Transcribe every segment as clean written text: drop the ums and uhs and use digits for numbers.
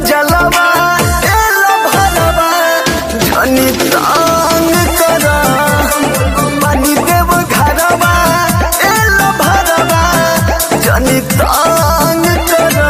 जलवा एलो भरवा धनी तांग करा पानी देव घरवा एलो भरवा धनी तांग करा।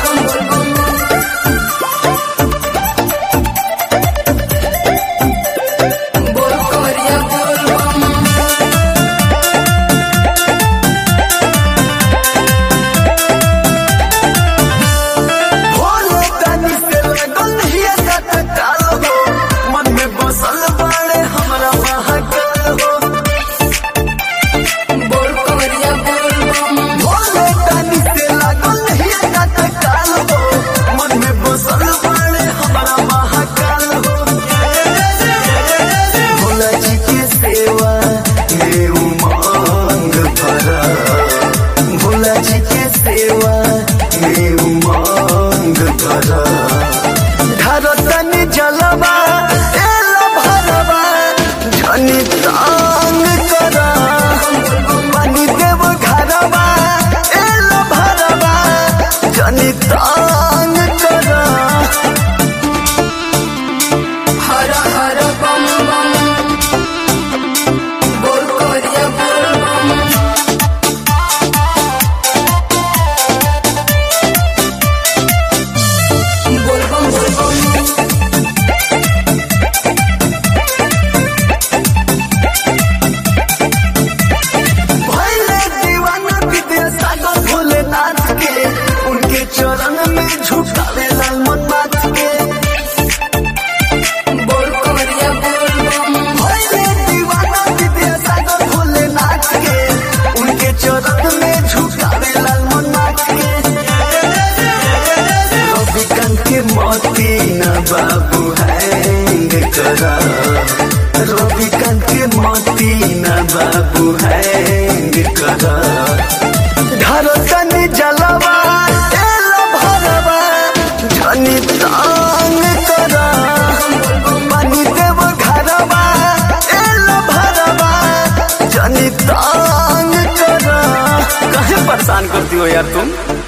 धरतनी जलवा एलो भरवा धनी तांग करा पानी देव घरवा एलो भरवा धनी तांग करा। हर हर बम बम बोल कोरिया बोल बम। उनके चरण में झुकावे लाल मन नाथ के बोल कोरिया बोल बम। भइले दीवाना विद्यासागर भोलेनाथ के उनके चरण में झुकावे लाल मन नाथ के। रविकांत के मोती न बाबू हैंग करा रविकांत के मोती न बाबू हैंग करा। धरतनी जलवा एलो भरवा धनी तांग करा पानी देव घरवा एलो भरवा धनी तांग करा। काहे परेशान करती हो यार तुम।